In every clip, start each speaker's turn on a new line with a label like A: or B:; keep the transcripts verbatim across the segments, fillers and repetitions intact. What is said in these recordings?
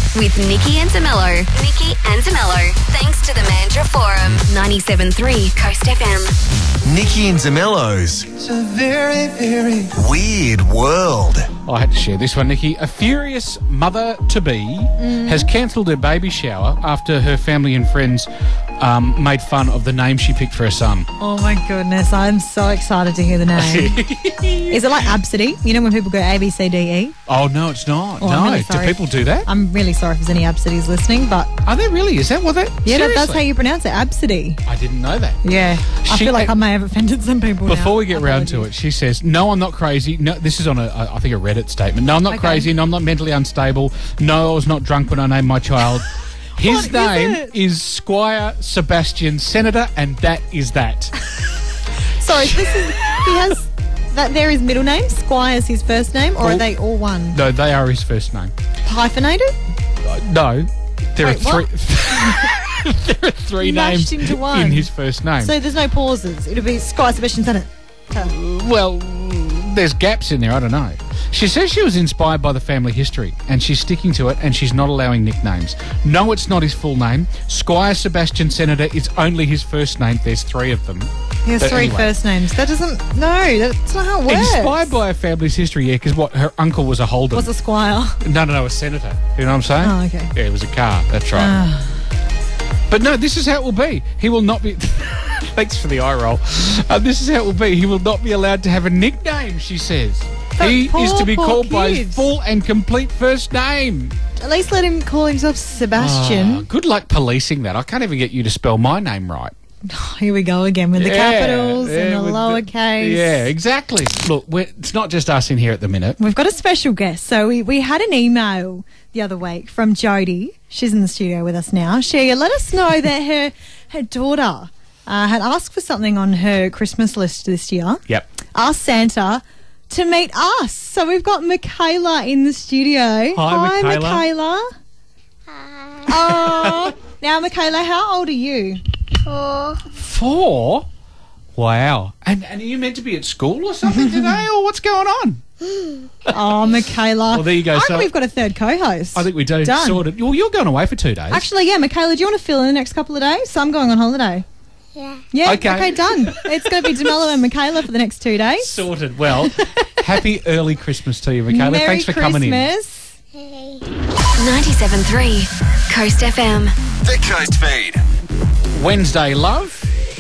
A: with Nikki and DeMello. Nikki and DeMello. Thanks to the Mandurah Forum. ninety-seven point three Coast F M.
B: Nikki and DeMello's It's a very, very weird world.
C: I had to share this one, Nikki. A furious mother-to-be mm. has cancelled her baby shower after her family and friends um, made fun of the name she picked for her son.
D: Oh, my goodness. I'm so excited to hear the name. Is it like Absidy? You know when people go A, B, C, D, E?
C: Oh, no, it's not.
D: Oh,
C: no.
D: really
C: Do people do that?
D: I'm really sorry if there's any Absidies listening, but...
C: Are there really? Is that what that...
D: Yeah, that,
C: Seriously?
D: that's how you pronounce it, Absidy.
C: I didn't know that.
D: Yeah. I
C: She-
D: feel like I may have offended some people
C: Before
D: now.
C: we get round to it, she says, no, I'm not crazy. No, this is on, a, I think, a Reddit statement. No, I'm not
D: Okay.
C: crazy. No, I'm not mentally unstable. No, I was not drunk when I named my child. His
D: What is
C: name
D: it?
C: is Squire Sebastian Senator, and that is that.
D: Sorry, this is... He has... That there is middle name, Squire's his first name, or
C: All-
D: are they all one?
C: No, they are his first name.
D: Hyphenated?
C: Uh, no, there
D: Wait,
C: are
D: what?
C: three. there are three
D: Mashed
C: names
D: into one.
C: in his first name.
D: So there's no pauses. It'll be Squire Sebastian Senate.
C: Well, there's gaps in there. I don't know. She says she was inspired by the family history, and she's sticking to it, and she's not allowing nicknames. No, it's not his full name. Squire Sebastian Senator is only his first name. There's three of them.
D: He has
C: But
D: three
C: anyway.
D: first names. That doesn't... No, that's not how it works.
C: Inspired by her family's history, yeah, because what, her uncle was a Holden.
D: Was a Squire.
C: No, no, no, a senator. You know what I'm saying?
D: Oh, okay.
C: Yeah, it was a car. That's right. But no, this is how it will be. He will not be... Thanks for the eye roll. Uh, this is how it will be. He will not be allowed to have a nickname, she says.
D: But
C: he
D: poor,
C: is to be
D: poor
C: called by his
D: kids.
C: full and complete first name.
D: At least let him call himself Sebastian.
C: Ah, good luck policing that. I can't even get you to spell my name right.
D: Here we go again with the
C: Yeah,
D: capitals
C: yeah,
D: and the
C: with
D: lowercase.
C: Yeah, exactly. Look, we're, it's not just us in here at the minute.
D: We've got a special guest. So we, we had an email the other week from Jodie. She's in the studio with us now. She let us know that her her daughter uh, had asked for something on her Christmas list this year.
C: Yep.
D: Asked Santa to meet us. So we've got Michaela in the studio.
C: Hi, Michaela.
D: Michaela. Hi. Oh, now Michaela, how old are you?
E: Four.
C: Four? Wow. And, and are you meant to be at school or something today, or what's going on?
D: Oh, Michaela.
C: Well, there you go.
D: I reckon
C: So-
D: we've got a third co-host.
C: I think we do.
D: Done.
C: Sorted. Well, you're going away for two days.
D: Actually, yeah, Michaela, do you want to fill in the next couple of days? So I'm going on holiday.
E: Yeah.
D: Yeah,
C: Okay.
D: okay, done. It's going to be DeMello and Michaela for the next two days.
C: Sorted. Well, happy early Christmas to you, Michaela.
D: Merry
C: Thanks for coming in.
D: Christmas.
E: Hey.
A: ninety-seven point three Coast F M.
B: The Coast Feed.
C: Wednesday, love.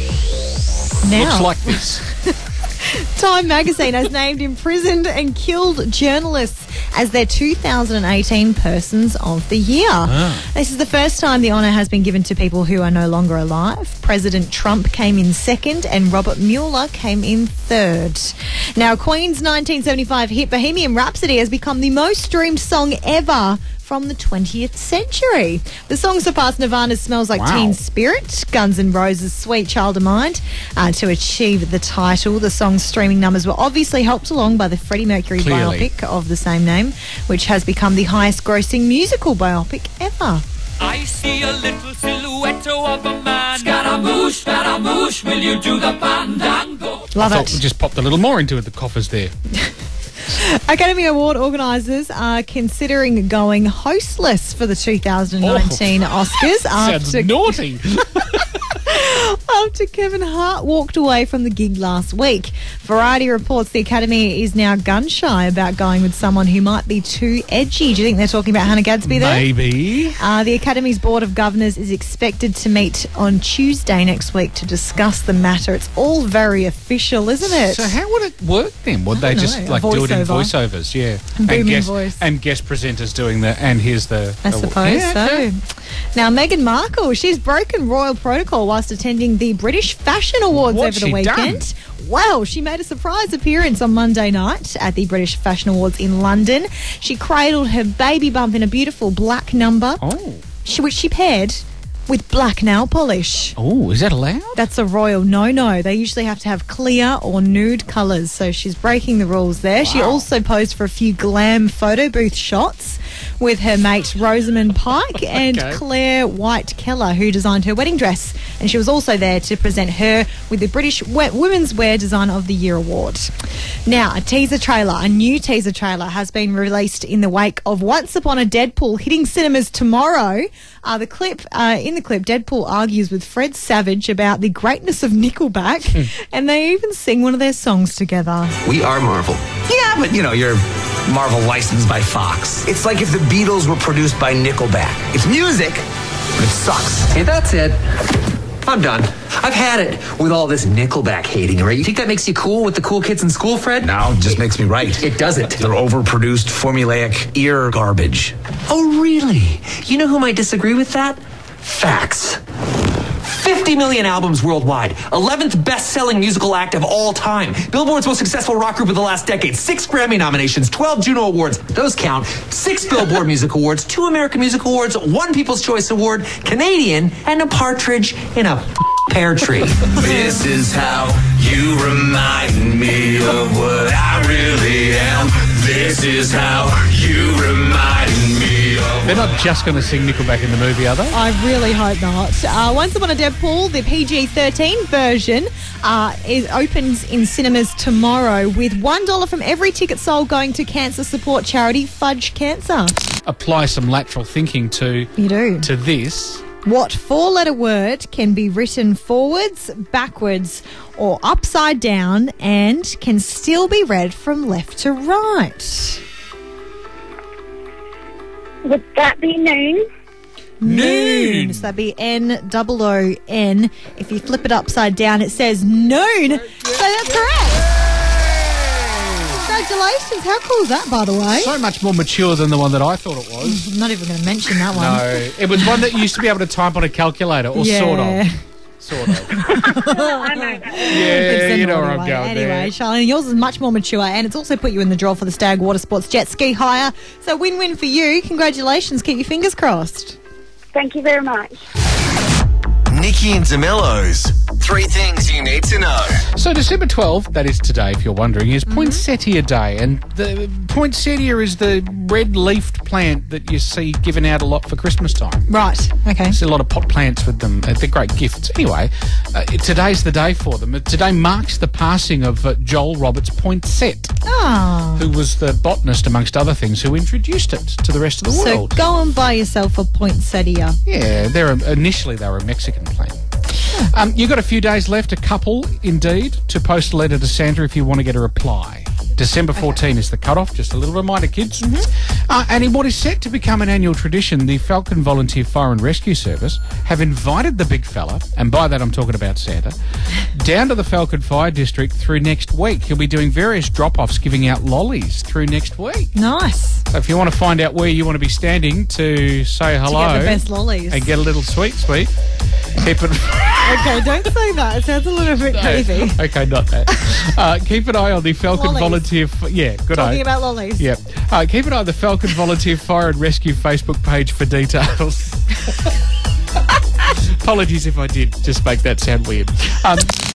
D: Now,
C: Looks like this.
D: Time magazine has named imprisoned and killed journalists as their two thousand eighteen Persons of the Year.
C: Ah.
D: This is the first time the honour has been given to people who are no longer alive. President Trump came in second and Robert Mueller came in third. Now, Queen's nineteen seventy-five hit Bohemian Rhapsody has become the most streamed song ever from the twentieth century. The song surpassed Nirvana's Smells Like
C: Wow.
D: Teen Spirit, Guns N' Roses' Sweet Child of Mine, uh, to achieve the title. The song's streaming numbers were obviously helped along by the Freddie Mercury
C: Clearly.
D: biopic of the same name, which has become the highest grossing musical biopic ever.
F: I see a little silhouette of a man. Scaramouche, Scaramouche, will you do the fandango?
D: Love
C: I thought
D: it.
C: we just popped a little more into the coffers there.
D: Academy Award organisers are considering going hostless for the two thousand nineteen Oscars
C: Oh. Sounds
D: after
C: naughty.
D: After Kevin Hart walked away from the gig last week. Variety reports the Academy is now gun-shy about going with someone who might be too edgy. Do you think they're talking about Hannah Gadsby there?
C: Maybe.
D: Uh, the Academy's Board of Governors is expected to meet on Tuesday next week to discuss the matter. It's all very official, isn't it?
C: So how would it work then? Would they
D: don't
C: just
D: know.
C: like
D: A
C: do it in
D: voiceover.
C: voiceovers? Yeah.
D: Booming
C: and guest,
D: voice.
C: And guest presenters doing the, and here's the...
D: I
C: the-
D: suppose
C: Yeah,
D: so.
C: okay.
D: Now, Meghan Markle, she's broken royal protocol whilst attending the British Fashion Awards
C: What's
D: over the
C: she done?
D: weekend. Well, she made a surprise appearance on Monday night at the British Fashion Awards in London. She cradled her baby bump in a beautiful black number,
C: Oh.
D: she, which she paired with black nail polish.
C: Oh, is that allowed?
D: That's a royal no-no. They usually have to have clear or nude colours, so she's breaking the rules there. She
C: Wow.
D: also posed for a few glam photo booth shots with her mate Rosamund Pike and
C: Okay.
D: Claire White Keller, who designed her wedding dress. And she was also there to present her with the British We- Women's Wear Design of the Year award. Now, a teaser trailer, a new teaser trailer has been released in the wake of Once Upon a Deadpool hitting cinemas tomorrow. Uh, the clip, uh, in the clip, Deadpool argues with Fred Savage about the greatness of Nickelback, and they even sing one of their songs together.
E: We are Marvel.
G: Yeah, but you know, you're Marvel licensed by Fox. It's like if the Beatles were produced by Nickelback. It's music, but it sucks.
E: Hey, that's it. I'm done. I've had it with all this Nickelback hating, right? You think that makes you cool with the cool kids in school, Fred?
G: No, it just makes me right.
E: It doesn't.
G: They're overproduced, formulaic ear garbage.
E: Oh, really? You know who might disagree with that? Facts. fifty million albums worldwide. eleventh best-selling musical act of all time. Billboard's most successful rock group of the last decade. Six Grammy nominations, twelve Juno Awards. Those count. Six Billboard Music Awards, two American Music Awards, one People's Choice Award, Canadian, and a partridge in a pear tree.
B: This is how you remind me of what I really am. This is how you remind me of.
C: They're not just going to sing Nickelback in the movie, are they?
D: I really hope not. Uh, Once Upon a Deadpool, the P G thirteen version, uh, is opens in cinemas tomorrow with one dollar from every ticket sold going to cancer support charity Fudge Cancer.
C: Apply some lateral thinking to
D: You do.
C: to this.
D: What four-letter word can be written forwards, backwards, or upside down and can still be read from left to right?
H: Would that be noon?
C: Noon.
D: So that'd be N O O N. If you flip it upside down, it says noon. So that's correct. Congratulations. How cool is that, by the way?
C: So much more mature than the one that I thought it was.
D: I'm not even going to mention that one.
C: No, it was one that you used to be able to type on a calculator, or
D: Yeah.
C: sort of. Sort of.
H: I know that.
C: Yeah,
D: It's a
C: you know where
D: naughty
C: I'm
D: way.
C: going
D: Anyway,
C: there.
D: Charlene, yours is much more mature, and it's also put you in the draw for the Stag Water Sports Jet Ski Hire. So win-win for you. Congratulations. Keep your fingers crossed.
H: Thank you very much.
B: Nikki and DeMello's Three Things You Need to Know.
C: So December twelfth, that is today if you're wondering, is Poinsettia Day. And the poinsettia is the red-leafed plant that you see given out a lot for Christmas time.
D: Right. Okay.
C: I see a lot of pot plants with them. Uh, They're great gifts. Anyway, uh, today's the day for them. Uh, Today marks the passing of uh, Joel Roberts Poinsett,
D: Oh.
C: who was the botanist, amongst other things, who introduced it to the rest of the
D: So
C: world.
D: go and buy yourself a poinsettia.
C: Yeah, they're a, initially they were a Mexican plant. Um, you've got a few days left, a couple indeed, to post a letter to Santa if you want to get a reply. December fourteenth is the cutoff. Just a little reminder, kids. Uh, and in what is set to become an annual tradition, the Falcon Volunteer Fire and Rescue Service have invited the big fella, and by that I'm talking about Santa, down to the Falcon Fire District through next week. He'll be doing various drop-offs, giving out lollies through next week.
D: Nice.
C: So if you want to find out where you want to be standing to say hello
D: To get the best lollies.
C: and get a little sweet, sweet, keep it.
D: Okay, don't say that. It sounds a little bit creepy.
C: Okay, not that. Uh, keep an eye on the Falcon
D: Lollies.
C: Volunteer. F- yeah, good
D: Talking
C: eye.
D: about lollies.
C: Yep. Uh, keep an eye on the Falcon Volunteer Fire and Rescue Facebook page for details. Apologies if I did just make that sound weird. Um,